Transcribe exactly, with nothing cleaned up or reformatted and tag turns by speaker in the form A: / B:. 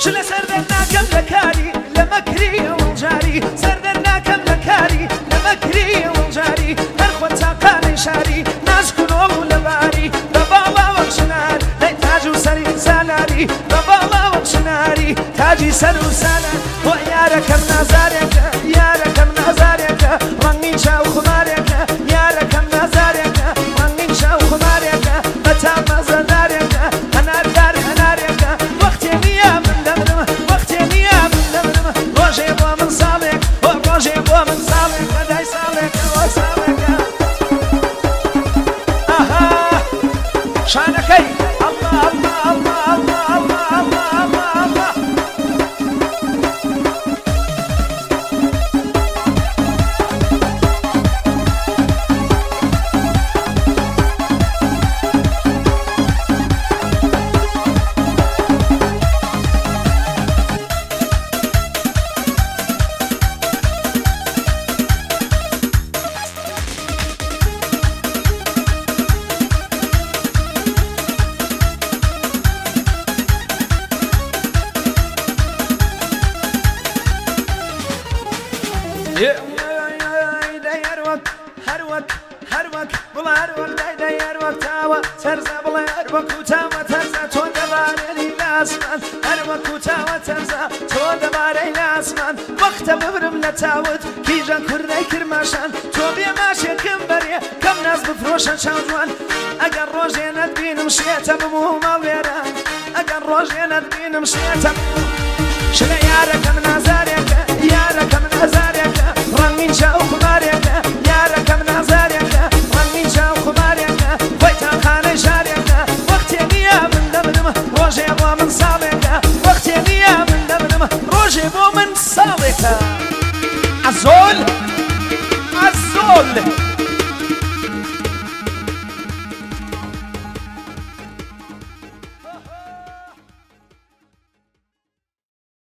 A: شلە سەردەر ناکەم لە کاری لە مەکری ئەوڵجاری سەردەر ناکەم لە کاری لە مەکری ئەوڵجاری هەر خۆ چاقانەی شاری ناشکۆڵ و لەباری بە باڵاوە شنار لەی تاج و سەری سالاری بە باڵاوە شناری تاجی سەر و سالار بۆ یارەکەم نازارێکە یارەکەم نازارێکە ڕەنگین چاو خومارێکە یارەکەم نازارێکە ڕەنگین چاو خومارێکە بە تام مەزەدارێکە هەناردار هەنارێکە وەختێ نییە من دەمرم وەختێ نییە من دەمرم ڕۆژێ بۆ من ساڵێک بۆ ڕۆژێ بۆ من ساڵێک بەدای ساڵێکە بۆ ساڵێکە ئاها شانەکەی ئەڵڵا ئەڵڵا ئەڵڵا ئەڵڵا ئەڵڵا ئەڵڵا ئەڵڵا ئەڵڵا وەختە ببرم لە چاوت کیژە کوردەی کرماشان تۆ بێ ماشێکم بەرێ کەم ناز بفرۆشە چاو جوان ئەگەر ڕۆژێنت بینم شێتە بموو ماڵێرە ئەگەر ڕۆژێنت بینم شێتە شلە یارەکەم نازارێکە یارەکەم نازارێکە ڕەنگین چاو خومار